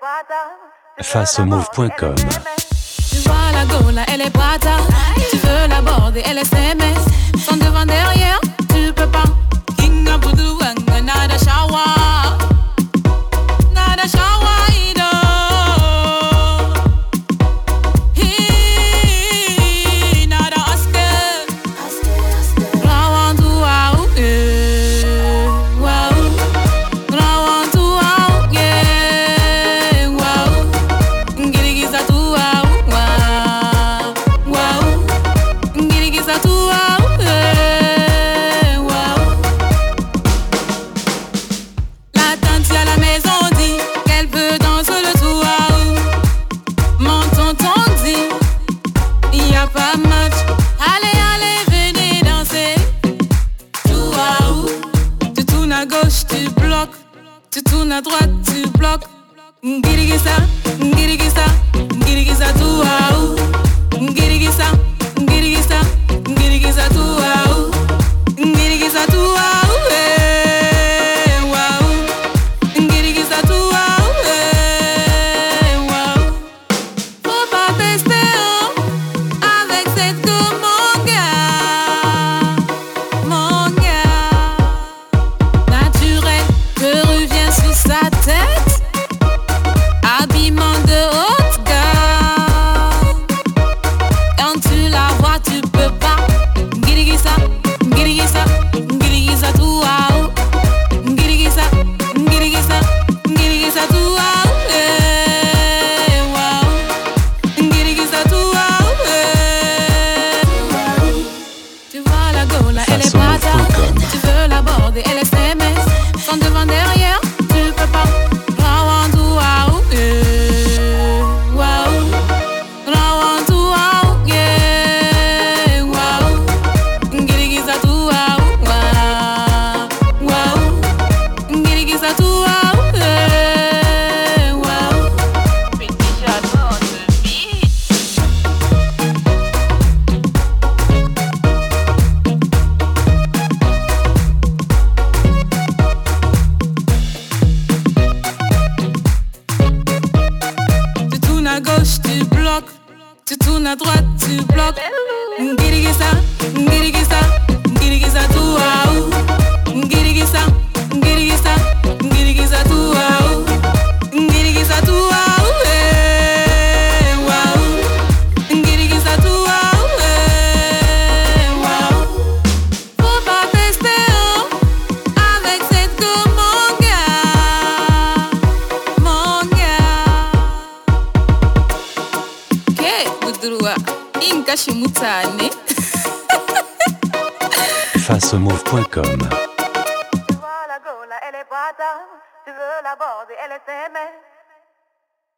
Face au move.com. Tu vois la gola, elle est brata. Tu veux l'aborder, elle est SMS. Sans devant, derrière, tu peux pas. King of Voodoo, nada shawa. Nada shawa, ido. Nada Oscar. Rawantu, wow, wow. Rawantu, wow, yeah, wow. Ngirigiza tu, wow, wow. Ngirigiza tu, wow, wow. La tante à la maison dit qu'elle veut danser le tout, wow. Mon tonton dit y a pas match. Allez, venez danser. Tout, wow. Tu tournes à gauche, tu bloques. Tu tournes à droite, tu bloques. Ngirigiza, ngirigiza, ngirigiza tout, wow. Ngirigiza, ngirigiza, ngirigiza tout, wow. Ngirigiza tout, wow, wow. Ngirigiza tout, wow, wow. Faut pas tester, oh, avec cette go, mon gars. Mon gars. Naturel, que revient sous sa tête. Habillement de haute gamme. Quand tu la vois, tu peux pas. Ngirigiza, ngirigiza, ngirigiza tout, wow. Ngirigiza, ngirigiza, ngirigiza tout, wow, wow. Ngirigiza tout, wow, Tu vois la gola, elle est Face au brata. move.com. Tu veux l'aborder, elle est SMS. Sans devant, derrière, tu peux pas. Rawantu, wow, wow. Rawantu, wow, yeah, wow. Ngirigiza tu, wow, wow. Ngirigiza tu, wow, wow. Petit chaton de beat. Tu tournes à gauche, tu bloques. Tu tournes à droite, tu bloques. Ngirigiza, ngirigiza, ngirigiza tout, wow. Ngirigiza, ngirigiza, ngirigiza tout, wow. Ngirigiza tout, wow, wow. Ngirigiza tout, wow, wow. Faut pas tester, oh, avec cette go, mon gars. Mon gars. Ke budurwa in kashe mutane. Face au move.com. Tu vois la gola, elle est brata. Tu veux l'aborder, elle est SMS.